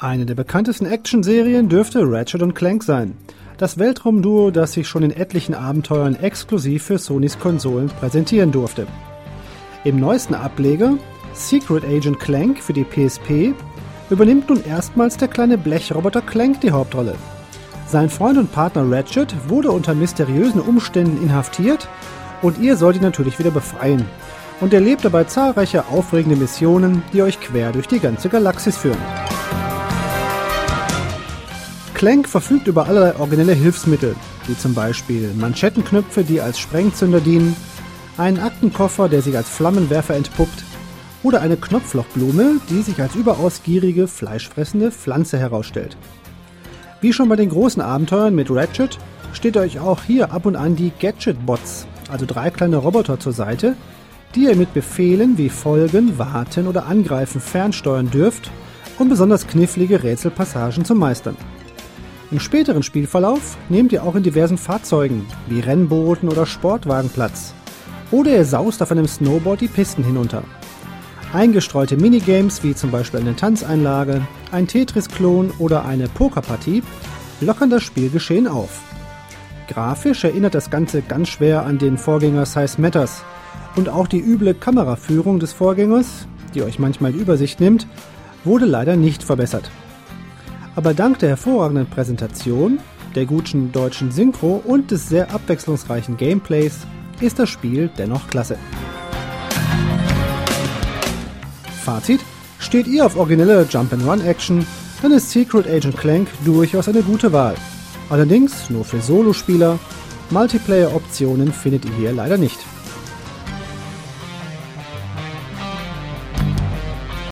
Eine der bekanntesten Action-Serien dürfte Ratchet & Clank sein. Das Weltraumduo, das sich schon in etlichen Abenteuern exklusiv für Sonys Konsolen präsentieren durfte. Im neuesten Ableger, Secret Agent Clank für die PSP, übernimmt nun erstmals der kleine Blechroboter Clank die Hauptrolle. Sein Freund und Partner Ratchet wurde unter mysteriösen Umständen inhaftiert und ihr sollt ihn natürlich wieder befreien. Und erlebt dabei zahlreiche aufregende Missionen, die euch quer durch die ganze Galaxis führen. Clank verfügt über allerlei originelle Hilfsmittel, wie zum Beispiel Manschettenknöpfe, die als Sprengzünder dienen, einen Aktenkoffer, der sich als Flammenwerfer entpuppt, oder eine Knopflochblume, die sich als überaus gierige, fleischfressende Pflanze herausstellt. Wie schon bei den großen Abenteuern mit Ratchet steht euch auch hier ab und an die Gadget-Bots, also 3 kleine Roboter zur Seite, die ihr mit Befehlen wie Folgen, Warten oder Angreifen fernsteuern dürft, um besonders knifflige Rätselpassagen zu meistern. Im späteren Spielverlauf nehmt ihr auch in diversen Fahrzeugen, wie Rennbooten oder Sportwagen Platz. Oder ihr saust auf einem Snowboard die Pisten hinunter. Eingestreute Minigames wie zum Beispiel eine Tanzeinlage, ein Tetris-Klon oder eine Pokerpartie lockern das Spielgeschehen auf. Grafisch erinnert das Ganze ganz schwer an den Vorgänger Size Matters und auch die üble Kameraführung des Vorgängers, die euch manchmal die Übersicht nimmt, wurde leider nicht verbessert. Aber dank der hervorragenden Präsentation, der guten deutschen Synchro und des sehr abwechslungsreichen Gameplays ist das Spiel dennoch klasse. Fazit: Steht ihr auf originelle Jump-and-Run-Action, dann ist Secret Agent Clank durchaus eine gute Wahl. Allerdings nur für Solospieler, Multiplayer-Optionen findet ihr hier leider nicht.